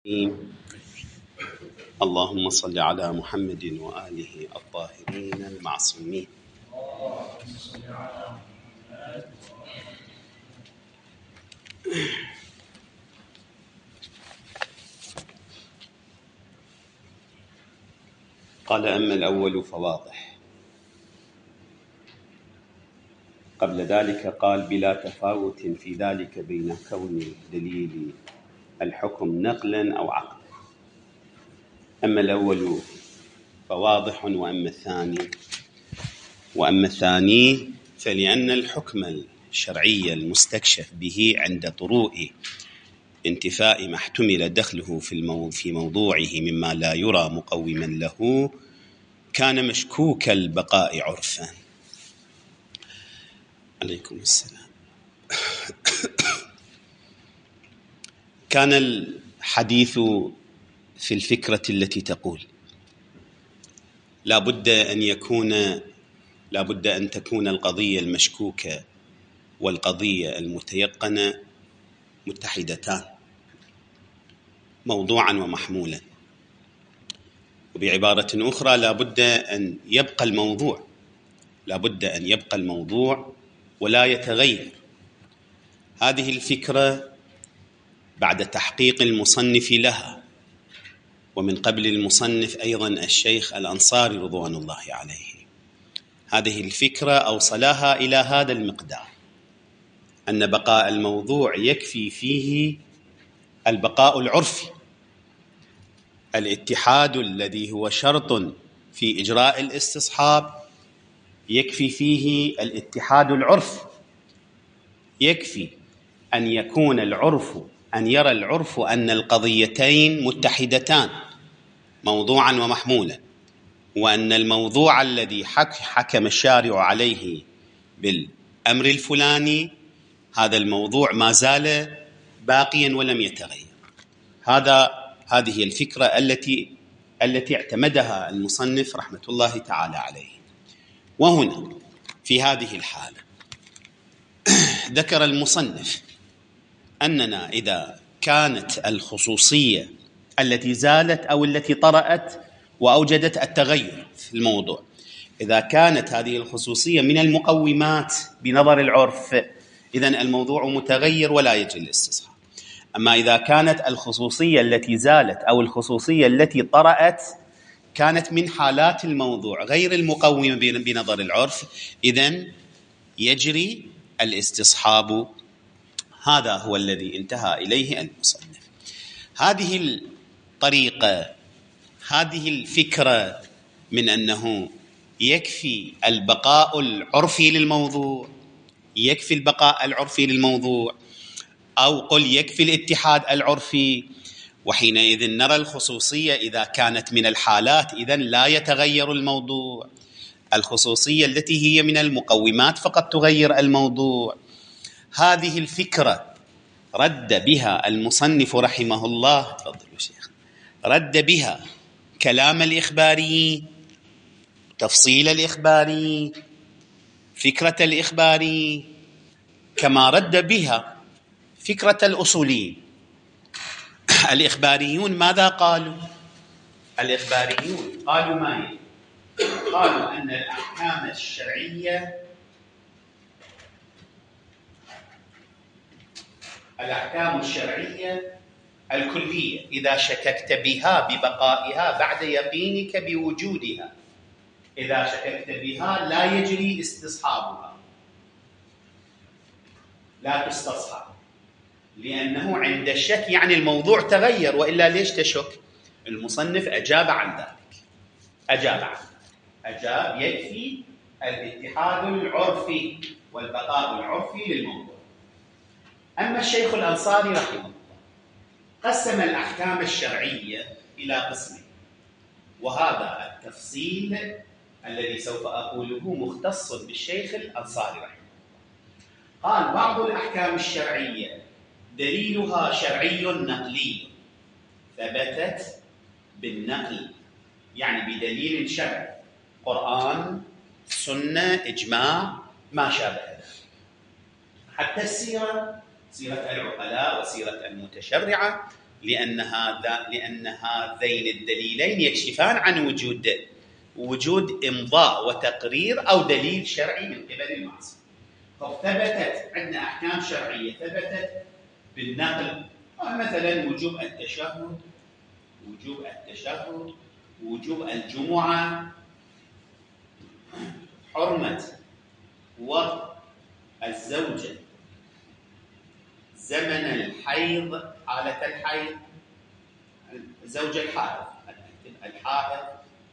اللهم صل على محمد وآله الطاهرين المعصومين. قال: أما الأول فواضح. قبل ذلك قال: بلا تفاوت في ذلك بين كون دليل الحكم نقلا أو عقلا. أما الأول فواضح، وأما الثاني فلأن الحكم الشرعي المستكشف به عند طروء انتفاء ما احتمل دخله في موضوعه مما لا يرى مقوما له كان مشكوك البقاء عرفا. عليكم السلام. كان الحديث في الفكرة التي تقول لا بد أن تكون القضية المشكوكة والقضية المتيقنة متحدتان موضوعا ومحمولا، وبعبارة أخرى لا بد أن يبقى الموضوع ولا يتغير. هذه الفكرة بعد تحقيق المصنف لها، ومن قبل المصنف أيضا الشيخ الأنصاري رضوان الله عليه، هذه الفكرة أوصلها إلى هذا المقدار: أن بقاء الموضوع يكفي فيه البقاء العرفي، الاتحاد الذي هو شرط في إجراء الاستصحاب يكفي فيه الاتحاد العرفي. يكفي أن يكون أن يرى العرف أن القضيتين متحدتان موضوعا ومحمولا، وأن الموضوع الذي حكم الشارع عليه بالأمر الفلاني هذا الموضوع ما زال باقيا ولم يتغير. هذه الفكرة التي اعتمدها المصنف رحمة الله تعالى عليه. وهنا في هذه الحالة ذكر المصنف أننا إذا كانت الخصوصية التي زالت أو التي طرأت وأوجدت التغير في الموضوع، إذا كانت هذه الخصوصية من المقومات بنظر العرف، إذن الموضوع متغير ولا يجري الاستصحاب. أما إذا كانت الخصوصية التي زالت أو الخصوصية التي طرأت كانت من حالات الموضوع غير المقومة بنظر العرف، إذن يجري الاستصحاب. هذا هو الذي انتهى إليه المصنف. هذه الطريقة، هذه الفكرة من أنه يكفي البقاء العرفي للموضوع، أو قل يكفي الاتحاد العرفي، وحينئذ نرى الخصوصية إذا كانت من الحالات إذن لا يتغير الموضوع. الخصوصية التي هي من المقومات فقط تغير الموضوع. هذه الفكرة رد بها المصنف رحمه الله، تفضلوا شيخ، رد بها كلام الإخباري، تفصيل الإخباري، فكرة الإخباري، كما رد بها فكرة الأصوليين. الإخباريون ماذا قالوا؟ الإخباريون قالوا ما يلي: قالوا أن الأحكام الشرعية الكلية إذا شككت بها ببقائها بعد يقينك بوجودها، إذا شككت بها لا يجري استصحابها، لا تستصحب، لأنه عند الشك يعني الموضوع تغير، وإلا ليش تشك؟ المصنف أجاب عن ذلك، أجاب يكفي الاتحاد العرفي والبقاء العرفي للموضوع. أما الشيخ الأنصاري رحمه الله قسم الأحكام الشرعية إلى قسمين، وهذا التفصيل الذي سوف أقوله مختص بالشيخ الأنصاري رحمه الله. قال: بعض الأحكام الشرعية دليلها شرعي نقلي، ثبتت بالنقل، يعني بدليل شرعي، قرآن، سنة، إجماع، ما شابه ذلك. حتى السيرة، سيرة العقلاء وسيرة المتشرعة لأن هذين الدليلين يكشفان عن وجود إمضاء وتقرير أو دليل شرعي من قبل المعصوم. فثبتت عندنا أحكام شرعية ثبتت بالنقل، مثلا وجوب التشهد، وجوب الجمعة، حرمة وقت الزوجة، زمن الحيض، حالة الحيض، الزوجة الحائض.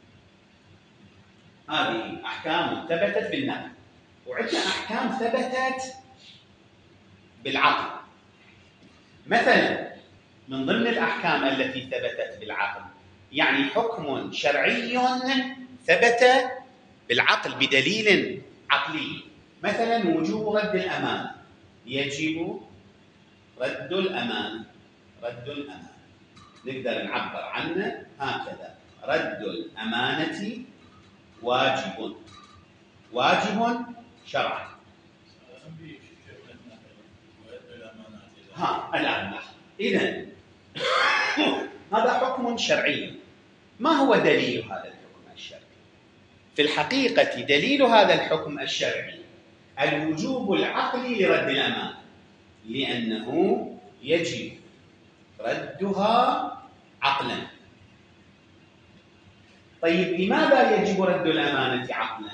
هذه أحكام ثبتت بالنقل. وعندنا أحكام ثبتت بالعقل. مثلا من ضمن الأحكام التي ثبتت بالعقل يعني حكم شرعي ثبت بالعقل بدليل عقلي، مثلا وجوب رد الأمانة. يجب رد الأمانة. نقدر نعبر عنه هكذا: رد الأمانة واجب شرعا. الآن إذن هذا حكم شرعي. ما هو دليل هذا الحكم الشرعي؟ في الحقيقة دليل هذا الحكم الشرعي الوجوب العقلي لرد الأمانة، لأنه يجب ردها عقلا. طيب لماذا يجب رد الأمانة عقلا؟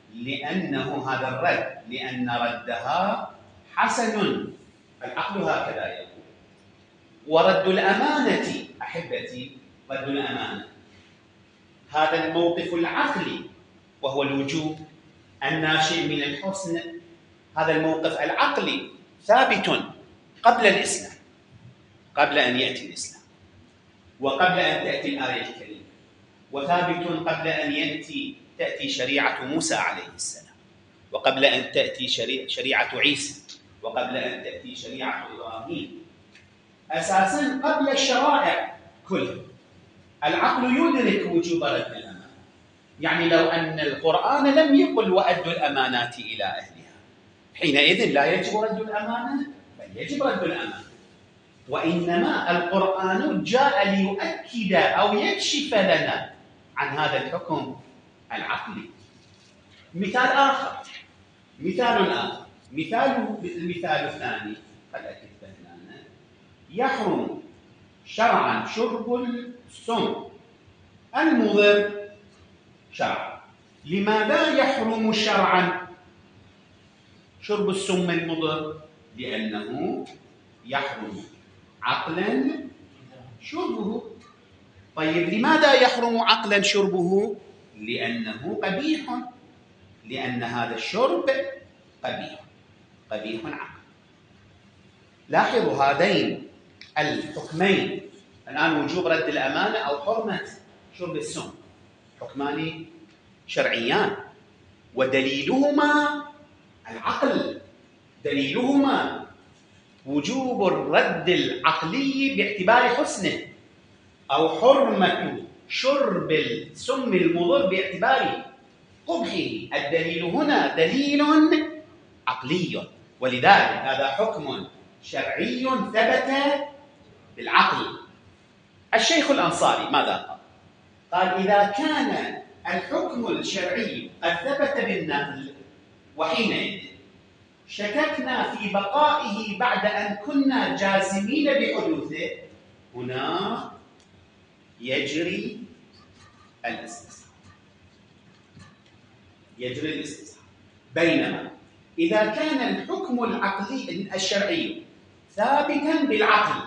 لأن ردها حسن، العقل هكذا يقول. ورد الأمانة أحبتي، رد الأمانة هذا الموقف العقلي وهو الوجوب الناشئ من الحسن. هذا الموقف العقلي ثابت قبل الإسلام، قبل أن يأتي الإسلام، وقبل أن تأتي الآية الكريمة، وثابت قبل أن تأتي شريعة موسى عليه السلام، وقبل أن تأتي شريعة عيسى، وقبل أن تأتي شريعة إبراهيم. أساساً قبل الشرائع كلها العقل يدرك وجوب رد الأمانة. يعني لو أن القرآن لم يقل وأدوا الأمانات إلى أهلها، حينئذ لا يجب رد الأمانة، بل يجب رد الأمانة. وإنما القرآن جاء ليؤكد أو يكشف لنا عن هذا الحكم العقلي. مثال الثاني قد أكدت لنا: يحرم شرعا شرب السم المضر شرعا. لماذا يحرم شرعا شرب السم المضر؟ لأنه يحرم عقلا شربه. طيب لماذا يحرم عقلا شربه؟ لأنه قبيح، لأن هذا الشرب قبيح عقل. لاحظوا هذين الحكمين الآن، وجوب رد الأمانة أو حرمة شرب السم، حكمان شرعيان، ودليلهما العقل، دليلهما وجوب الرد العقلي باعتبار حسنه، أو حرمة شرب السم المضر باعتبار قبحه. الدليل هنا دليل عقلي، ولذلك هذا حكم شرعي ثبت بالعقل. الشيخ الأنصاري ماذا قال؟ قال: إذا كان الحكم الشرعي قد ثبت بالنقل، وحينئذ شككنا في بقائه بعد أن كنا جازمين بحدوثه، هنا يجري الاستصحاب. بينما إذا كان الحكم العقلي الشرعي ثابتا بالعقل،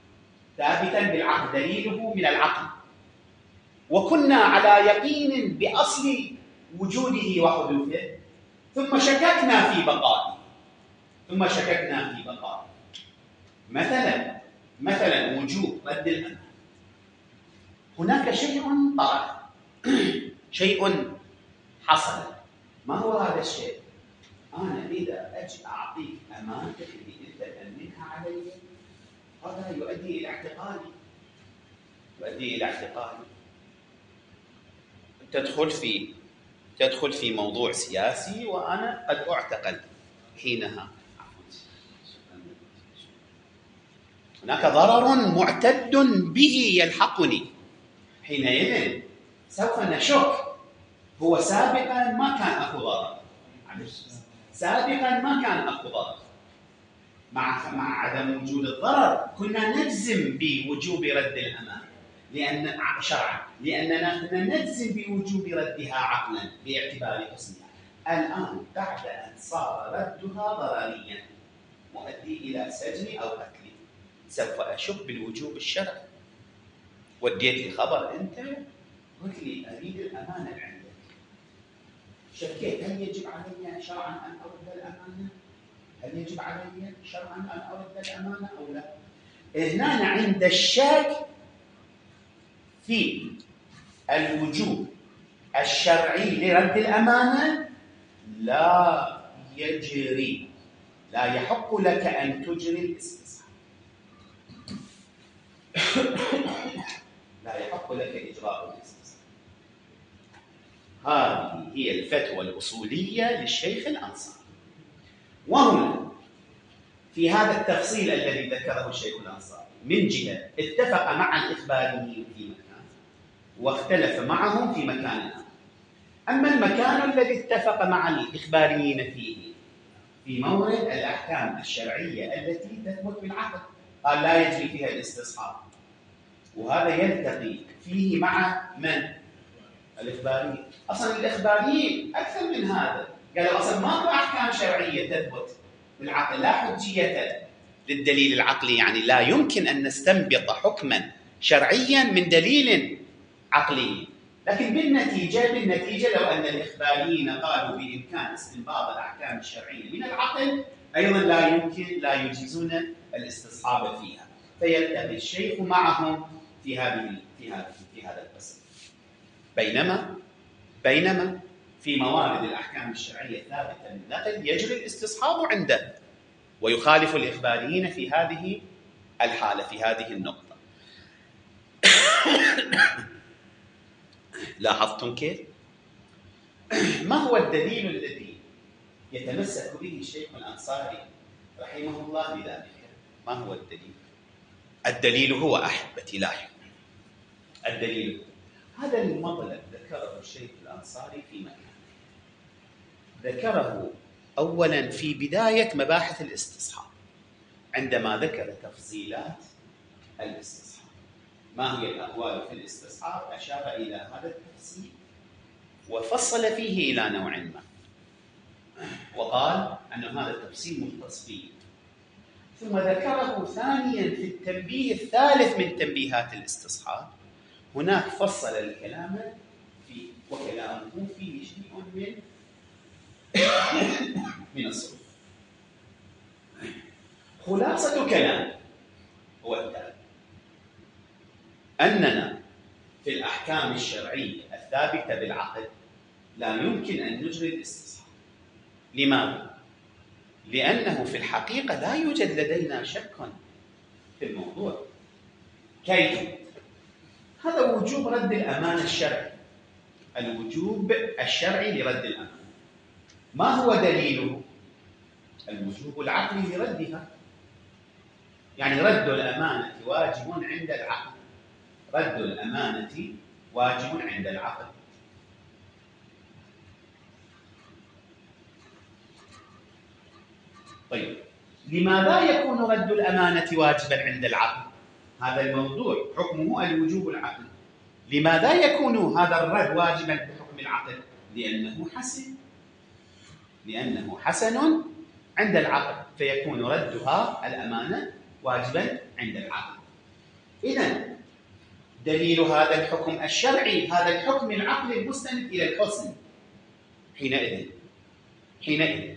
دليله من العقل، وكنا على يقين بأصل وجوده وحدوثه، ثم شككنا في بقائه، مثلا وجوب رد الأمانة. هناك شيء طرأ، شيء حصل. ما هو هذا الشيء؟ أنا إذا أجي أعطيك أمانتك اللي أنت تأمنها علي، هذا يؤدي إلى اعتقالي. تدخل في موضوع سياسي وأنا قد أعتقل حينها. هناك ضرر معتد به يلحقني، حينئذ سوف نشك هو سابقا ما كان اكو ضرر، سابقا ما كان اكو ضرر، مع عدم وجود الضرر كنا نجزم بوجوب رد الامانه لان شرعا، لاننا كنا نجزم بوجوب ردها عقلا باعتبار حسنها. الان بعد ان صار ردها ضرريا مؤدي الى سجن او قتل، سوف اشك بالوجوب الشرعي. وديت لي خبر انت قلت لي اريد الامانه عندك، شكيت هل يجب علي شرعا ان ارد الامانه؟ هل يجب علي شرعا ان ارد الامانه او لا؟ هنا عند الشك في الوجوب الشرعي لرد الامانه لا يجري، لا يحق لك ان تجري الاستصحاب، لا يحق لك اجراء الاستصحاب. هذه هي الفتوى الاصوليه للشيخ الانصاري. وهنا في هذا التفصيل الذي ذكره الشيخ الانصاري من جهه اتفق مع الاخباريين في مكان واختلف معهم في مكان آخر. اما المكان الذي اتفق مع الاخباريين فيه في مورد الاحكام الشرعيه التي تثبت بالعقل، قال لا يجري فيها الاستصحاب، وهذا يلتقي فيه مع من؟ الاخباريين. اصلا الاخباريين اكثر من هذا، قالوا اصلا ماكو احكام شرعيه تثبت بالعقل، لا حجيه للدليل العقلي، يعني لا يمكن ان نستنبط حكما شرعيا من دليل عقلي. لكن بالنتيجه لو ان الاخباريين قالوا بامكان استنباط الاحكام الشرعيه من العقل، ايضا لا يجيزون الاستصحاب فيها، فيلتقي الشيخ معهم في هذا القسم. بينما في موارد الأحكام الشرعية الثابتة بالنقل يجري الاستصحاب عنده، ويخالف الإخباريين في هذه الحالة، في هذه النقطة. لاحظتم كيف؟ ما هو الدليل الذي يتمسك به الشيخ الأنصاري رحمه الله بذلك؟ ما هو الدليل؟ الدليل هو أحبتي لاحظوا، الدليل هذا المطلب ذكره الشيخ الأنصاري في مكان، ذكره أولا في بداية مباحث الاستصحاب عندما ذكر تفصيلات الاستصحاب، ما هي الأقوال في الاستصحاب، أشار إلى هذا التفصيل وفصل فيه إلى نوع ما، وقال أن هذا التفصيل مختص به. ثم ذكره ثانيا في التنبيه الثالث من تنبيهات الاستصحاب، هناك فصل الكلام فيه، وكلامه فيه شيء من الصروف. خلاصة كلام هو التالي: أننا في الأحكام الشرعية الثابتة بالعقل لا يمكن أن نجري الاستصحاب. لماذا؟ لأنه في الحقيقة لا يوجد لدينا شك في الموضوع. كيف؟ هذا وجوب رد الأمانة الشرعي، الوجوب الشرعي لرد الأمانة. ما هو دليله؟ الوجوب العقلي لردها، يعني رد الأمانة واجب عند العقل، رد الأمانة واجب عند العقل. طيب، لماذا يكون رد الأمانة واجبا عند العقل؟ هذا الموضوع حكمه الوجوب العقلي. لماذا يكون هذا الرد واجبا بحكم العقل؟ لأنه حسن عند العقل، فيكون ردها الأمانة واجبا عند العقل. إذن دليل هذا الحكم الشرعي هذا الحكم العقلي المستند إلى الحسن. حينئذ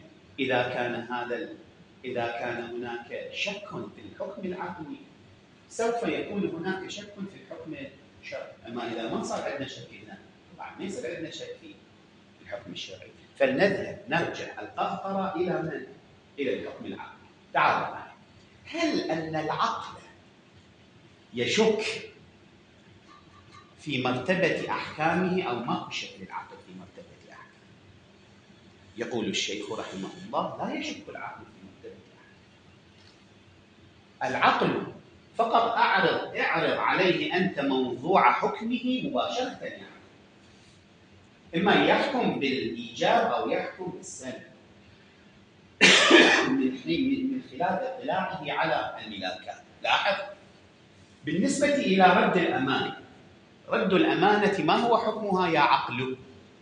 إذا كان هناك شك في الحكم العقلي سوف يكون هناك شك في الحكم الشرعي. أما إذا ما صار عندنا شك هنا، طبعا ما يصير عندنا شك في الحكم الشرعي. فلنرجع القهقرة إلى من؟ إلى الحكم العقلي. تعالوا معي، هل أن العقل يشك في مرتبة أحكامه أو ما شك للعقل في مرتبة أحكامه؟ يقول الشيخ رحمه الله: لا يشك العقل في مرتبة أحكامه. العقل فقط اعرض عليه أنت موضوع حكمه مباشرة، يعني إما يحكم بالإيجاب أو يحكم بالسلب من خلال اطلاعه على الملاكات. لاحظ بالنسبة إلى رد الأمانة، رد الأمانة ما هو حكمها يا عقل؟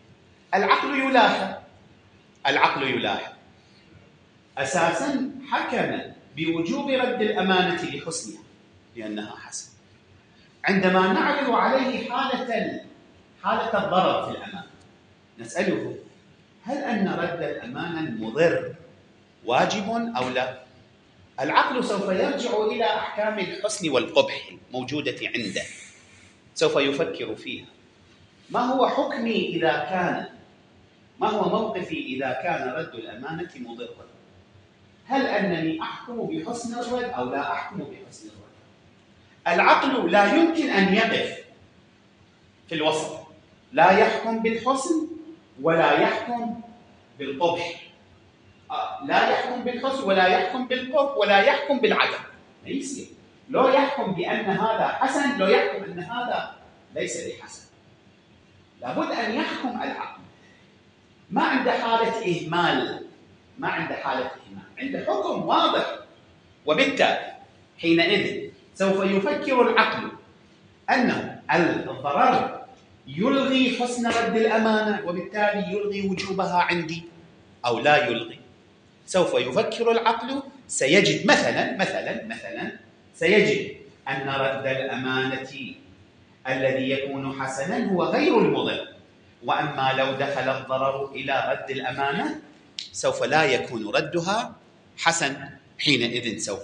العقل يلاحظ أساساً حكم بوجوب رد الأمانة لحسنها لأنها حسن. عندما نعرض عليه حالة الضرر في الأمانة نسأله هل أن رد الأمانة المضر واجب أو لا؟ العقل سوف يرجع إلى أحكام الحسن والقبح الموجودة عنده، سوف يفكر فيها. ما هو حكمي ما هو موقفي إذا كان رد الأمانة مضرا؟ هل أنني أحكم بحسن الرد أو لا أحكم بحسن الرد؟ العقل لا يمكن أن يقف في الوسط، لا يحكم بالحسن ولا يحكم بالقبح، لا يحكم بالحسن ولا يحكم بالقبح ولا يحكم بالعدم. ما يصير. لو يحكم بأن هذا حسن، لو يحكم أن هذا ليس بحسن. لابد أن يحكم العقل. ما عنده حالة إهمال، عنده حكم واضح، وبالتالي حينئذ سوف يفكر العقل أن الضرر يلغي حسن رد الأمانة وبالتالي يلغي وجوبها عندي أو لا يلغي. سوف يفكر العقل سيجد مثلا سيجد أن رد الأمانة الذي يكون حسنا هو غير المضر، وأما لو دخل الضرر إلى رد الأمانة سوف لا يكون ردها حسن. حينئذ سوف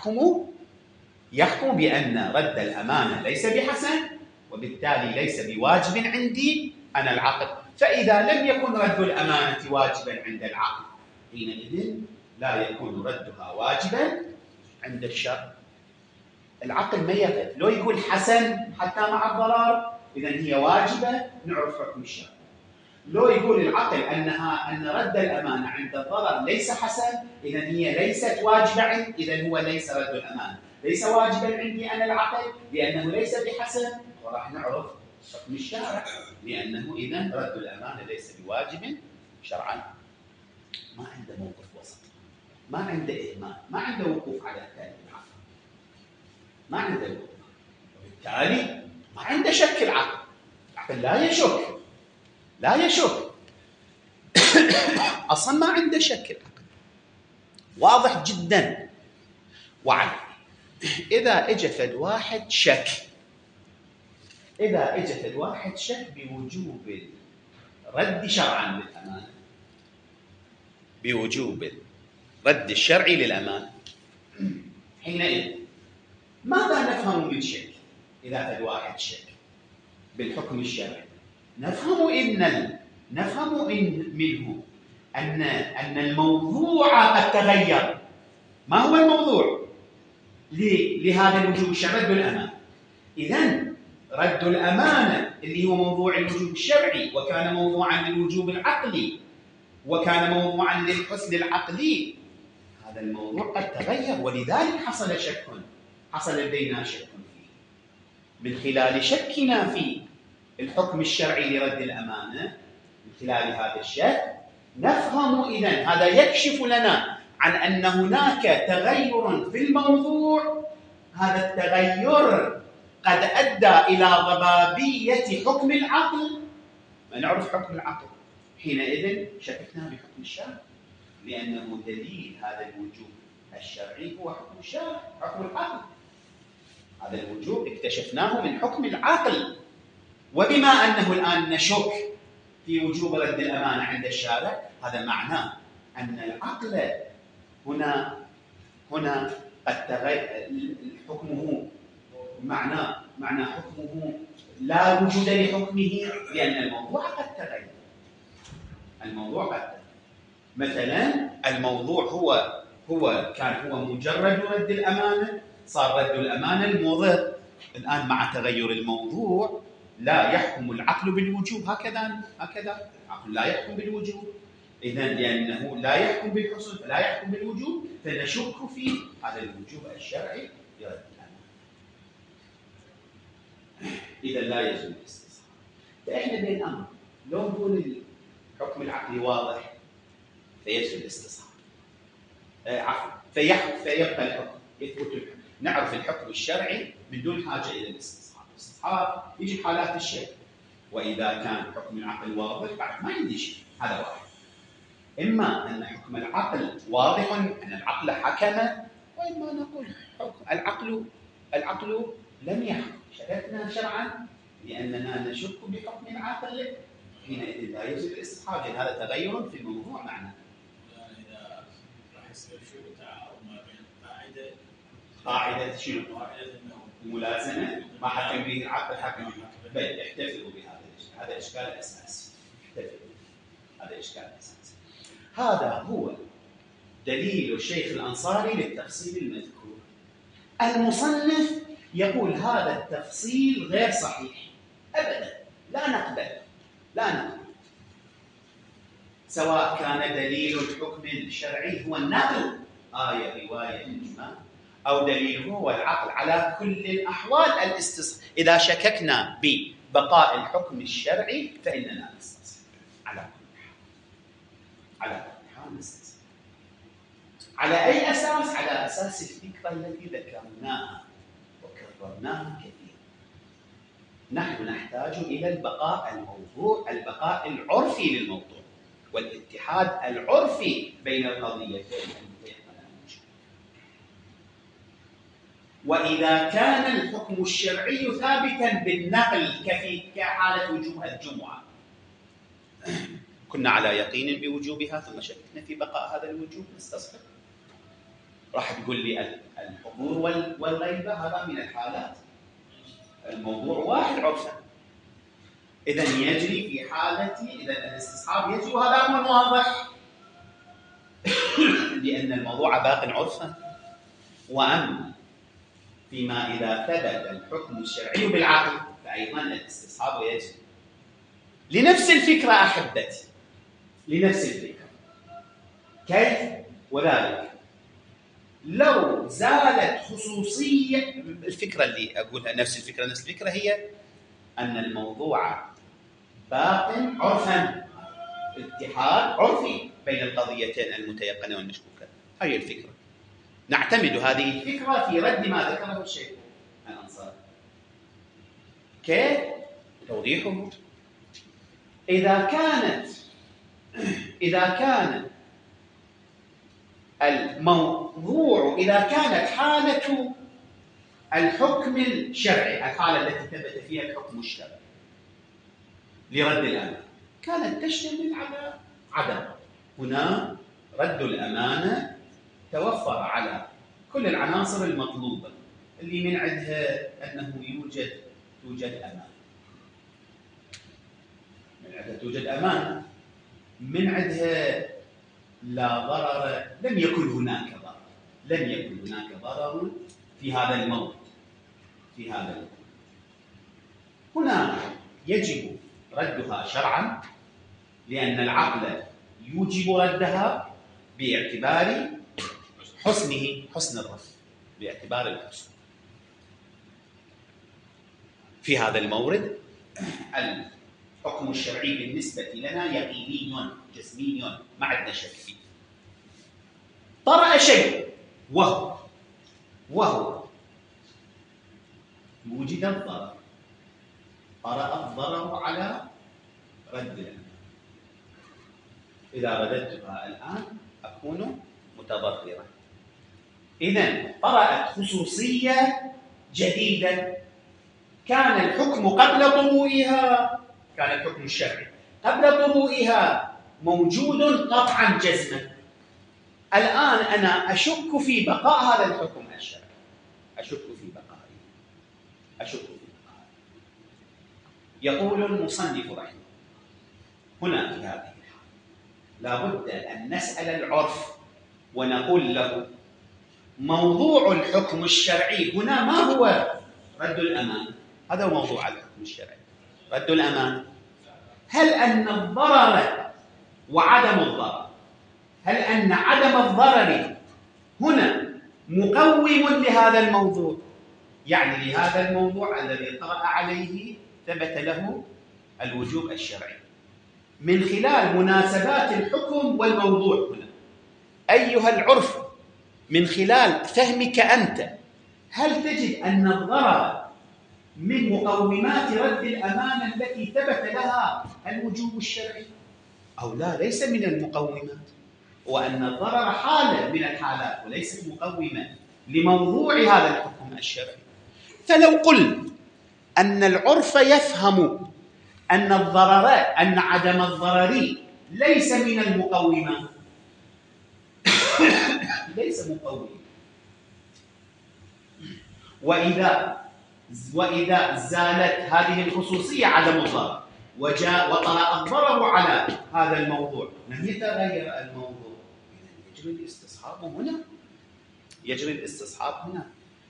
يحكم بأن رد الأمانة ليس بحسن وبالتالي ليس بواجب عندي أنا العقل. فإذا لم يكن رد الأمانة واجبا عند العقل حينئذ لا يكون ردها واجبا عند الشرع. العقل ما يقف، لو يقول حسن حتى مع الضرر إذا هي واجبة نعرف حكم الشرع. لو يقول العقل أن رد الأمانة عند الضرر ليس حسن إذا هي ليست واجبة إذا هو ليس رد الأمانة ليس واجبا عندي أنا العقل لأنه ليس بحسن، وراح نعرف حكم الشارع لأنه إذا رد الأمانة ليس بواجب شرعا. ما عنده موقف وسط، ما عنده إهمال، ما عنده وقوف على الثاني العقل، ما عنده وقوف، وبالتالي ما عنده شك. العقل لا يشك أصلا ما عنده شك، واضح جدا. وعلى إذا اجى واحد شك بوجوب رد شرعا للأمانة، بوجوب رد الشرعي للأمانة، حينئذ ماذا نفهم من شك؟ إذا واحد شك بالحكم الشرعي نفهم منه أن الموضوع قد تغير. ما هو الموضوع لهذا الوجوب الشرعي؟ رد الأمانة. إذن رد الأمانة اللي هو موضوع الوجوب الشرعي وكان موضوعا للوجوب العقلي وكان موضوعا للحسن العقلي، هذا الموضوع قد تغير، ولذلك حصل لدينا شك فيه. من خلال شكنا في الحكم الشرعي لرد الأمانة، من خلال هذا الشك نفهم إذن هذا يكشف لنا عن أن هناك تغير في الموضوع، هذا التغير قد أدى إلى ضبابية حكم العقل. ما نعرف حكم العقل حينئذ شككنا بحكم الشرع لأنه دليل هذا الوجوب الشرعي هو حكم الشرع، حكم العقل. هذا الوجوب اكتشفناه من حكم العقل، وبما أنه الآن نشك في وجوب رد الأمانة عند الشارع هذا معناه أن العقل هنا قد تغير حكمه، معنى حكمه لا وجود لحكمه لأن الموضوع قد تغير. مثلا الموضوع كان هو مجرد رد الأمانة، صار رد الأمانة المضر. الآن مع تغير الموضوع لا يحكم العقل بالوجوب، هكذا العقل لا يحكم بالوجوب، إذن لأنه لا يحكم بالحسن فلا يحكم بالوجوب، فنشك في هذا الوجوب الشرعي لرد الأمانة. إذا لا يجوز الاستصحاب. فإحنا بين أمر، لو نقول الحكم العقلي واضح فيجوز الاستصحاب، عفوا فيبقى الحكم، يثبت الحكم، نعرف الحكم الشرعي بدون حاجة إلى الاستصحاب. الاستصحاب يجي حالات الشيء، وإذا كان حكم العقل واضح بعد ما عندي شيء. هذا واحد. إما أن حكم العقل واضح أن العقل حكم، وإما نقول حكم العقل لم يحكم، شككنا شرعا لأننا نشك بحكم العقل، حينئذ لا يجوز الاستصحاب، لأن هذا تغير في الموضوع معنا. إذا راح يصير شيء تعارض ما بين قاعدة شنو؟ قاعدة أنه ملازمة ما حكم به العقل حكم به، بل احتفظوا بهذا الإشكال، هذا إشكال أساسي. هذا إشكال أساسي. هذا هو دليل الشيخ الأنصاري للتفصيل المذكور. المصنف يقول هذا التفصيل غير صحيح أبدا، لا نقبل. سواء كان دليل الحكم الشرعي هو النقل، آية رواية إجماع، أو دليله هو العقل، على كل الأحوال الاستصحاب. إذا شككنا ببقاء الحكم الشرعي فإننا نستصحب على كل حال نستصحب. على أي أساس؟ على أساس الفكرة التي ذكرناها وكررناها كثيرا. نحن نحتاج إلى البقاء العرفي للموضوع، والاتحاد العرفي بين القضيتين. وإذا كان الحكم الشرعي ثابتا بالنقل كحالة وجوب الجمعة، كنا على يقين بوجوبها ثم شككنا في بقاء هذا الوجوب، نستصحب. راح تقول لي الحضور والغيبة هذا من الحالات، الموضوع واحد عرفا، إذا يجري في حالتي، إذا الاستصحاب يجري، وهذا أمر واضح لأن الموضوع باق عرفا. وأما فيما إذا ثبت الحكم الشرعي بالعقل فأيضا الاستصحاب يجري. لنفس الفكرة أحبتي، لنفس الفكرة. كيف؟ وذلك لو زالت خصوصية الفكرة اللي أقولها، نفس الفكرة هي أن الموضوع باق عرفا، اتحاد عرفي بين القضيتين المتيقنة والمشكوكة. هي الفكرة. نعتمد هذه الفكرة في رد ما ذكره الشيخ الأنصاري. كيف؟ توضيحه. إذا كان الموضوع، إذا كانت حالة الحكم الشرعي، الحالة التي ثبت فيها الحكم الشرعي لرد الأمانة، كانت تشتمل على عدم. هنا رد الأمانة توفر على كل العناصر المطلوبة اللي من عندها أنه توجد أمانة، توجد أمانة، من عندها لا ضرر، لم يكن هناك ضرر في هذا الموضوع. هنا يجب ردها شرعا، لأن العقل يوجب ردها باعتبار حسن الرد، باعتبار الحسن. في هذا المورد الحكم الشرعي بالنسبة لنا يقيني جسمي، ما عندنا شك فيه. طرأ شيء وهو وجد الضرر، طرأ الضرر على رد الأمانة. إذا رددتها الآن أكون متضررا. إذن طرأت خصوصية جديدة. كان الحكم قبل طروئها، كان الحكم الشرعي قبل طروئها موجود قطعا جزما. الآن أنا أشك في بقاء هذا الحكم الشرعي، أشك في بقائه. يقول المصنف رحمه هنا في هذه الحالة لابد أن نسأل العرف ونقول له موضوع الحكم الشرعي هنا ما هو رد الأمانة. هذا هو موضوع الحكم الشرعي، رد الأمانة. هل أن الضرر وعدم الضرر، هل أن عدم الضرر هنا مقوم لهذا الموضوع يعني لهذا الموضوع الذي طرأ عليه ثبت له الوجوب الشرعي من خلال مناسبات الحكم والموضوع هنا. أيها العرف، من خلال فهمك أنت، هل تجد أن الضرر من مقومات رد الأمانة التي ثبت لها الوجوب الشرعي أو لا؟ ليس من المقومات، وأن الضرر حالة من الحالات وليس مقوما لموضوع هذا الحكم الشرعي. فلو قل أن العرف يفهم أن عدم الضرر ليس من المقومات، ليس مقوما، وإذا زالت هذه الخصوصية عدم الضرر وطرأ الضرر على هذا الموضوع لم يتغير الموضوع، يجري الاستصحاب هنا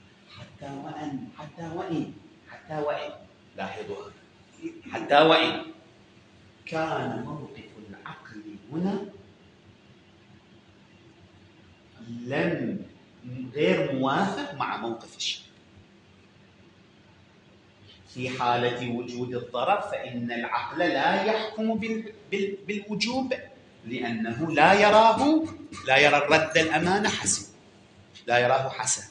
حتى وإن لاحظوا، حتى وإن كان موقف العقل هنا غير موافق مع موقف الشرع. في حالة وجود الضرر فإن العقل لا يحكم بالوجوب، لأنه لا يرى رد الأمانة حسن، لا يراه حسن.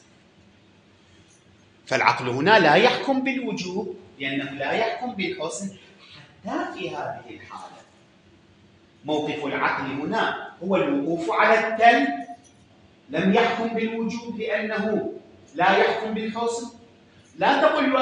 فالعقل هنا لا يحكم بالوجوب لأنه لا يحكم بالحسن. حتى في هذه الحالة موقف العقل هنا هو الوقوف على التل، لم يحكم بالوجوب لأنه لا يحكم بالحسن. لا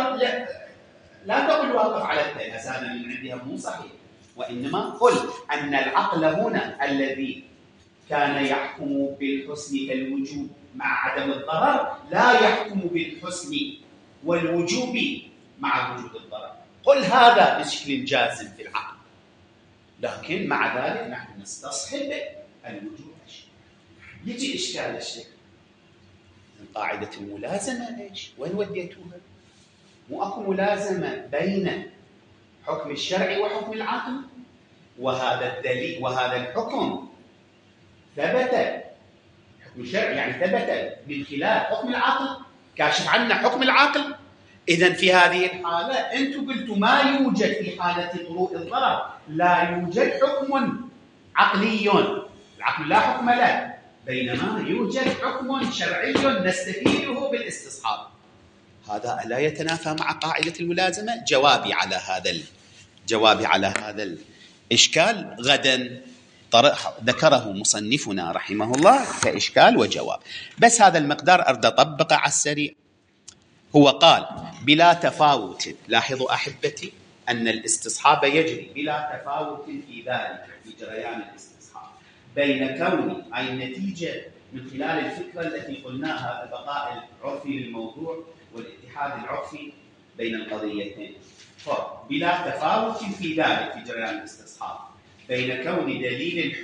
تقل واقف على التل، هذا من عندها مو صحيح، وإنما قل أن العقل هنا الذي كان يحكم بالحسن كالوجوب مع عدم الضرر لا يحكم بالحسن والوجوب مع وجود الضرر. قل هذا بشكل جازم في العقل، لكن مع ذلك نحن نستصحب الوجوب الشرعي. يجي إشكال الشيخ، قاعدة الملازمة ايش؟ وين وديتوها؟ مو اكو ملازمة بين حكم الشرع وحكم العقل؟ وهذا الدليل وهذا الحكم ثبت، حكم الشرع يعني ثبت من خلال حكم العقل، كاشف عنا حكم العقل. إذن في هذه الحالة أنتم قلتوا ما يوجد في حالة طروء الضرر، لا يوجد حكم عقلي، العقل لا حكم له، بينما يوجد حكم شرعي نستفيده بالاستصحاب. هذا لا يتنافى مع قاعدة الملازمة. جوابي على هذا الإشكال غدا ذكره مصنفنا رحمه الله كإشكال وجواب، بس هذا المقدار أريد أطبقه على السريع. هو قال بلا تفاوت، لاحظوا أحبتي أن الاستصحاب يجري بلا تفاوت في ذلك، في جريان الاستصحاب، بين كون أي النتيجة من خلال الفكرة التي قلناها، البقاء العرفي للموضوع والاتحاد العرفي بين القضيتين. بلا تفاوت في ذلك، في جريان الاستصحاب، بين كون دليل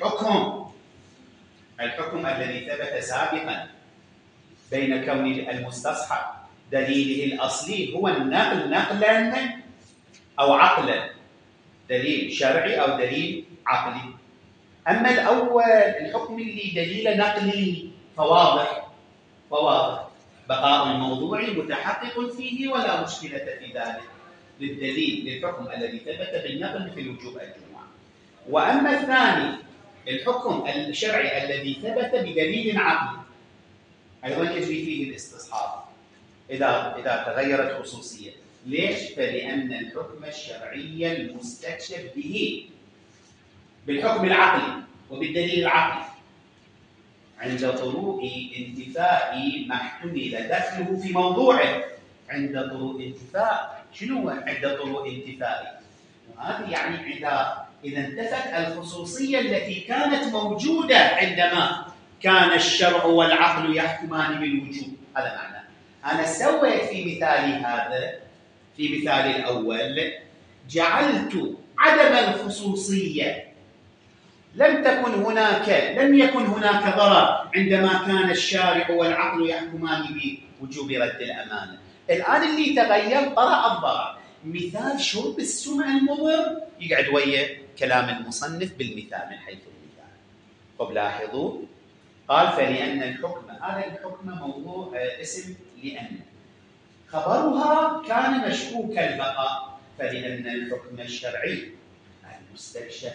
الحكم الذي ثبت سابقا، بين كون المستصحب دليله الأصلي هو النقل نقلا أو عقلا، دليل شرعي أو دليل عقلي. أما الأول الحكم اللي دليل نقلي فواضح بقاء الموضوع متحقق فيه ولا مشكلة في ذلك، للحكم الذي ثبت بالنقل في الوجوب الجمعة. وأما الثاني الحكم الشرعي الذي ثبت بدليل عقلي أيضا يجري فيه الاستصحاب إذا تغيرت خصوصية. ليش؟ فلأن الحكم الشرعي المستكشف به بالحكم العقلي وبالدليل العقلي عند طروء انتفاء ما احتمل دخله في موضوعه. عند طروء انتفاء، شنو عند طروء انتفاء؟ وهذه يعني إذا انتفت الخصوصية التي كانت موجودة عندما كان الشرع والعقل يحكمان بالوجوب. هذا معناه. أنا سويت في مثالي هذا، في مثالي الأول جعلت عدم الخصوصية، لم يكن هناك ضرر عندما كان الشارع والعقل يحكمان بوجوب رد الأمانة. الآن اللي تغير طرأ الضرر. مثال شرب السمع المضر يقعد ويا كلام المصنف بالمثال من حيث المثال. طب لاحظوا، قال فلأن الحكم، هذا الحكم موضوع اسم لأن، خبرها كان مشكوك البقاء، فلأن الحكم الشرعي المستكشف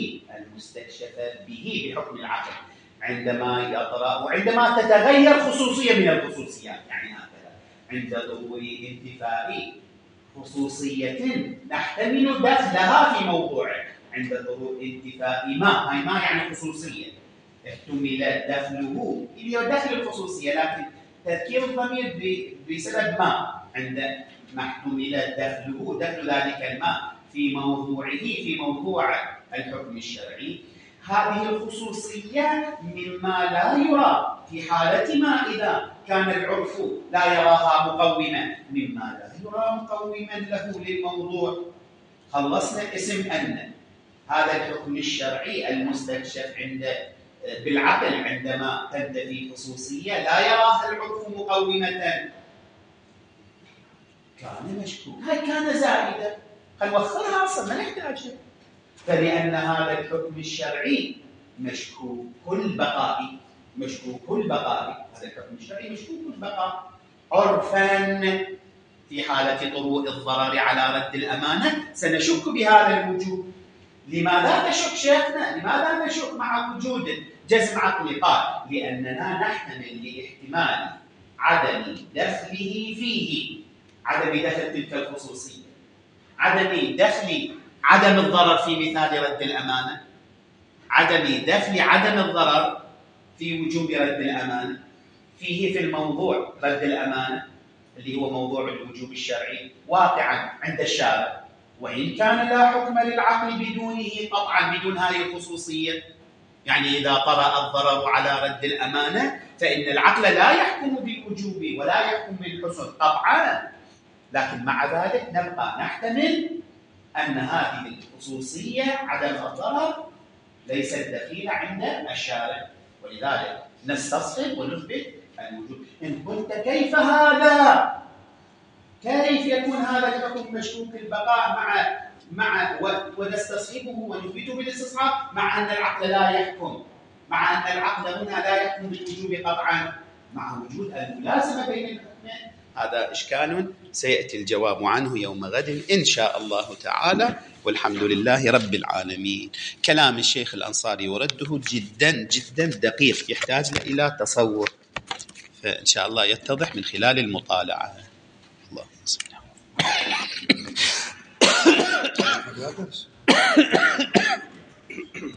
به بحكم العقل عندما يطرأ وعندما تتغير خصوصية من الخصوصيات، يعني هكذا عند ظهور انتفاء خصوصية نحتمل دخلها في موضوعه، عند ظهور انتفاء ما يعني خصوصية احتمل دخله اللي هو دخل الخصوصية، لكن تذكير الضمير بسبب ما، عند ما احتمل دخله دخل ذلك الماء في موضوعه في موضوع الحكم الشرعي، هذه الخصوصية مما لا يرى في حالة ما إذا كان العرف لا يراها مقوما، مما لا يرى مقوما له للموضوع. خلصنا اسم أن هذا الحكم الشرعي المستكشف بالعقل عندما تنتفي خصوصية لا يراها العرف مقومة، كان مشكوك، هاي كان زائدة، هنوخرها أصلا ما نحتاجها، فلأن هذا الحكم الشرعي مشكوك البقاء، هذا الحكم الشرعي مشكوك البقاء عرفا في حالة طروء الضرر على رد الأمانة سنشك بهذا الوجود. لماذا نشك شيخنا؟ لماذا نشك مع وجود جزم عقلي؟ قال لأننا نحتمل لاحتمال عدم دخله فيه، عدم دخل تلك الخصوصية، عدم دخل عدم الضرر في مثال رد الأمانة، عدم دخل عدم الضرر في وجوب رد الأمانة فيه في الموضوع رد الأمانة اللي هو موضوع الوجوب الشرعي واقعا عند الشارع، وإن كان لا حكم للعقل بدونه قطعا، بدون هذه الخصوصية. يعني إذا طرأ الضرر على رد الأمانة فإن العقل لا يحكم بالوجوب ولا يحكم بالحسن قطعا، لكن مع ذلك نبقى نحتمل أن هذه الخصوصية عدم الضرر ليست دخيلة عند الشارع، ولذلك نستصحب ونثبت الوجوب. إن قلت كيف هذا؟ كيف يكون هذا الحكم مشكوك البقاء مع ونستصحبه ونثبته بالاستصحاب مع أن العقل لا يحكم، مع أن العقل هنا لا يحكم بالوجوب قطعا مع وجود الملازمة بين الحكمين؟ هذا إشكال سيأتي الجواب عنه يوم غد إن شاء الله تعالى، والحمد لله رب العالمين. كلام الشيخ الأنصاري ورده جدا جدا دقيق، يحتاج إلى تصور، فإن شاء الله يتضح من خلال المطالعة. الله سبحانه